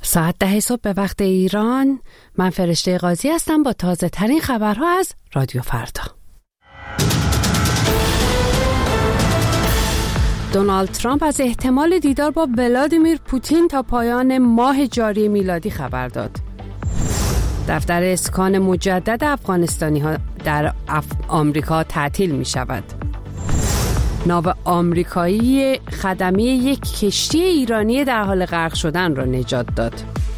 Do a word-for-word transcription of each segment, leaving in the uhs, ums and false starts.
ساعت ده صبح به وقت ایران. من فرشته قاضی هستم با تازه ترین خبرها از رادیو فردا. دونالد ترامپ از احتمال دیدار با ولادیمیر پوتین تا پایان ماه جاری میلادی خبر داد. دفتر اسکان مجدد افغانستانی ها در اف... آمریکا تعطیل می شود. ناو آمریکایی خدمه یک کشتی ایرانی در حال غرق شدن را نجات داد.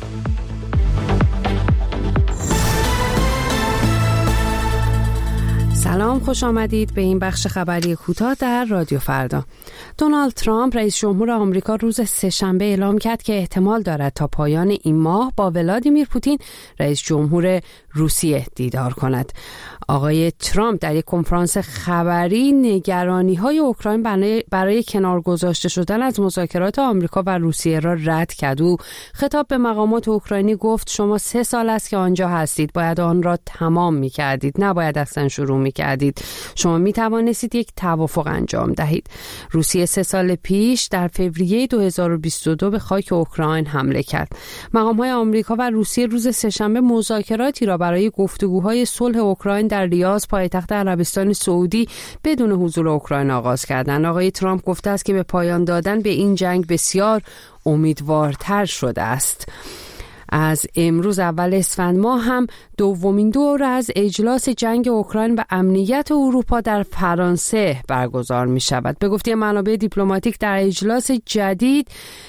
سلام، خوش آمدید به این بخش خبری کوتاه در رادیو فردا. دونالد ترامپ رئیس جمهور آمریکا روز سه‌شنبه اعلام کرد که احتمال دارد تا پایان این ماه با ولادیمیر پوتین رئیس جمهور روسیه دیدار کند. آقای ترامپ در یک کنفرانس خبری نگرانی‌های اوکراین برای, برای کنار گذاشته شدن از مذاکرات آمریکا و روسیه را رد کرد. او خطاب به مقامات اوکراینی گفت شما سه سال است که آنجا هستید، باید آن را تمام می‌کردید، نباید اصلا شروع می‌کردید. شما می‌توانستید یک توافق انجام دهید. روسیه سه سال پیش در فوریه دو هزار و بیست و دو به خاک اوکراین حمله کرد. مقام‌های آمریکا و روسیه روز سه‌شنبه مذاکراتی را برای گفتگوهای صلح اوکراین در ریاض پایتخت عربستان سعودی بدون حضور اوکراین آغاز کردند. آقای ترامپ گفته است که به پایان دادن به این جنگ بسیار امیدوارتر شده است. از امروز اول اسفند ماه هم دومین دور از اجلاس جنگ اوکراین و امنیت اروپا در فرانسه برگزار می شود. به گفته منابع دیپلماتیک در اجلاس جدید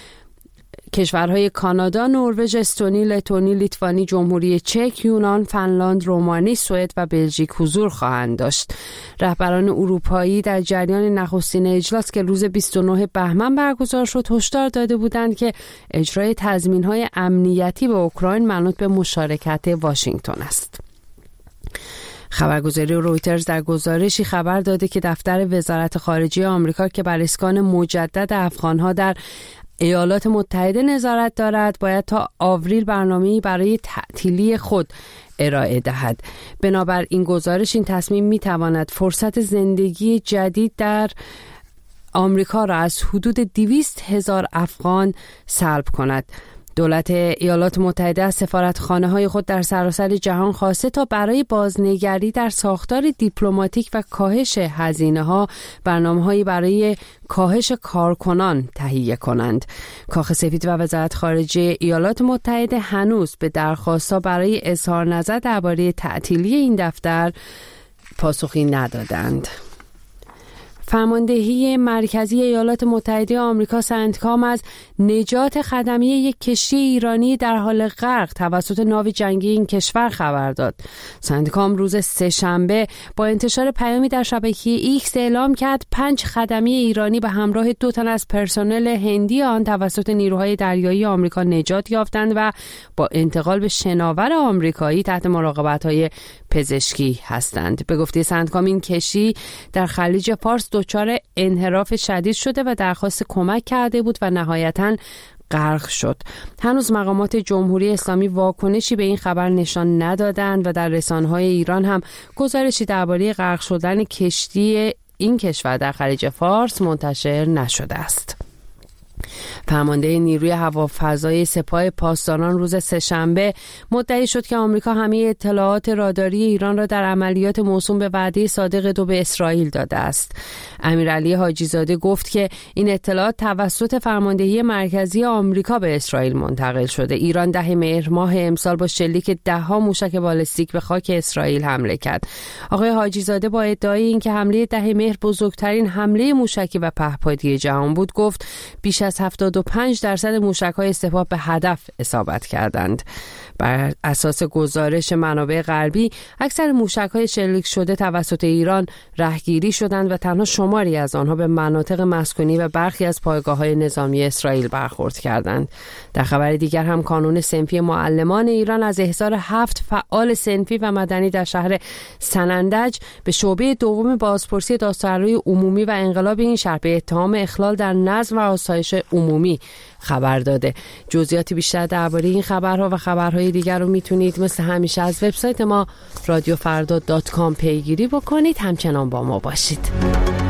کشورهای کانادا، نروژ، استونی، لتونی، لیتوانی، جمهوری چک، یونان، فنلاند، رومانی، سوئد و بلژیک حضور خواهند داشت. رهبران اروپایی در جریان نخستین اجلاس که روز بیست و نهم بهمن برگزار شد هشدار داده بودند که اجرای تضمین‌های امنیتی به اوکراین منوط به مشارکت واشنگتن است. خبرگزاری رویترز در گزارشی خبر داده که دفتر وزارت خارجه آمریکا که بر اسکان مجدد افغان‌ها در ایالات متحده نظارت دارد باید تا آوریل برنامه‌ای برای تعطیلی خود ارائه دهد. بنابر این گزارش این تصمیم می‌تواند فرصت زندگی جدید در آمریکا را از حدود دویست هزار افغان سلب کند. دولت ایالات متحده از سفارتخانه‌های خود در سراسر جهان خواسته تا برای بازنگری در ساختار دیپلماتیک و کاهش هزینه‌ها برنامه‌هایی برای کاهش کارکنان تهیه کنند. کاخ سفید و وزارت خارجه ایالات متحده هنوز به درخواست‌ها برای اظهار نظر درباره تعطیلی این دفتر پاسخی ندادند. فرماندهی مرکزی ایالات متحده آمریکا سنتکام از نجات خدمه یک کشتی ایرانی در حال غرق توسط ناو جنگی این کشور خبر داد. سنتکام روز سه‌شنبه با انتشار پیامی در شبکه ایکس اعلام کرد پنج خدمه ایرانی به همراه دو تن از پرسنل هندی آن توسط نیروهای دریایی آمریکا نجات یافتند و با انتقال به شناور آمریکایی تحت مراقبت‌های پزشکی هستند. به گفته سنتکام این کشتی در خلیج فارس دچار انحراف شدید شده و درخواست کمک کرده بود و نهایتاً غرق شد. هنوز مقامات جمهوری اسلامی واکنشی به این خبر نشان ندادند و در رسانه‌های ایران هم گزارشی درباره غرق شدن کشتی این کشور در خلیج فارس منتشر نشده است. فرمانده نیروی هوافضای سپاه پاسداران روز سه‌شنبه مدعی شد که آمریکا همه اطلاعات راداری ایران را در عملیات موسوم به وعده صادق دو به اسرائیل داده است. امیرعلی حاجی زاده گفت که این اطلاعات توسط فرماندهی مرکزی آمریکا به اسرائیل منتقل شده. ایران ده مهر ماه امسال با شلیک ده‌ها موشک بالستیک به خاک اسرائیل حمله کرد. آقای حاجی زاده با ادعای اینکه حمله ده مهر بزرگترین حمله موشکی و پهپادی جهان بود گفت بیش از هفتاد و پنج درصد موشک‌های سپاه به هدف اصابت کردند. بر اساس گزارش منابع غربی اکثر موشک‌های شلیک شده توسط ایران رهگیری شدند و تنها شماری از آنها به مناطق مسکونی و برخی از پایگاه‌های نظامی اسرائیل برخورد کردند. در خبر دیگر هم کانون صنفی معلمان ایران از احضار هفت فعال صنفی و مدنی در شهر سنندج به شعبه دوم بازپرسی دادسرای عمومی و انقلاب این شهر به اتهام اخلال در نظم و آسایش عمومی خبر داده. جزئیات بیشتر درباره این خبرها و خبرهای دیگر رو میتونید مثل همیشه از وبسایت ما رادیو فردا دات کام پیگیری بکنید. همچنان با ما باشید.